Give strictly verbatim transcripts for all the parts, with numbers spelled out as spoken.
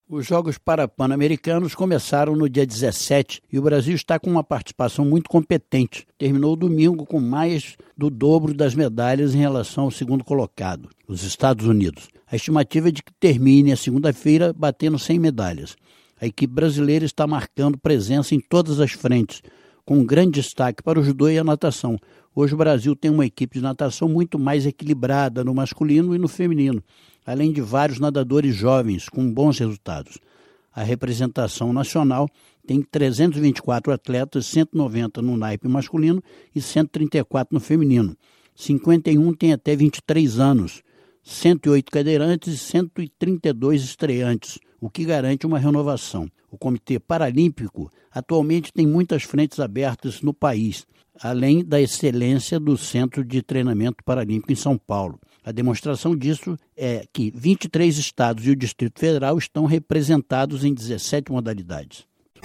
Os Jogos Parapan-Americanos começaram no dia dezessete e o Brasil está com uma participação muito competente. Terminou o domingo com mais do dobro das medalhas em relação ao segundo colocado, os Estados Unidos. A estimativa é de que termine a segunda-feira batendo cem medalhas. A equipe brasileira está marcando presença em todas as frentes, com um grande destaque para o judô e a natação. Hoje o Brasil tem uma equipe de natação muito mais equilibrada no masculino e no feminino, além de vários nadadores jovens com bons resultados. A representação nacional tem trezentos e vinte e quatro atletas, cento e noventa no naipe masculino e cento e trinta e quatro no feminino. cinquenta e um têm até vinte e três anos, cento e oito cadeirantes e cento e trinta e dois estreantes, o que garante uma renovação. O Comitê Paralímpico atualmente tem muitas frentes abertas no país, além da excelência do Centro de Treinamento Paralímpico em São Paulo. A demonstração disso é que vinte e três estados e o Distrito Federal estão representados em dezessete modalidades.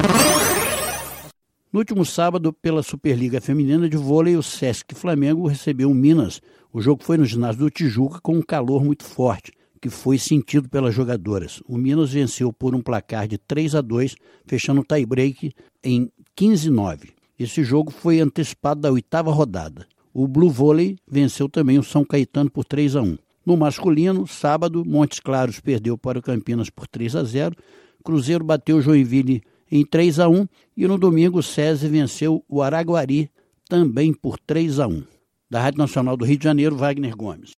No último sábado, pela Superliga Feminina de Vôlei, o Sesc Flamengo recebeu o Minas. O jogo foi no ginásio do Tijuca com um calor muito forte, que foi sentido pelas jogadoras. O Minas venceu por um placar de três a dois, fechando o tie-break em quinze a nove. Esse jogo foi antecipado da oitava rodada. O Blue Vôlei venceu também o São Caetano por três a um. No masculino, sábado, Montes Claros perdeu para o Campinas por três a zero, Cruzeiro bateu o Joinville em três a um e no domingo o SESI venceu o Araguari também por três a um. Da Rádio Nacional do Rio de Janeiro, Wagner Gomes.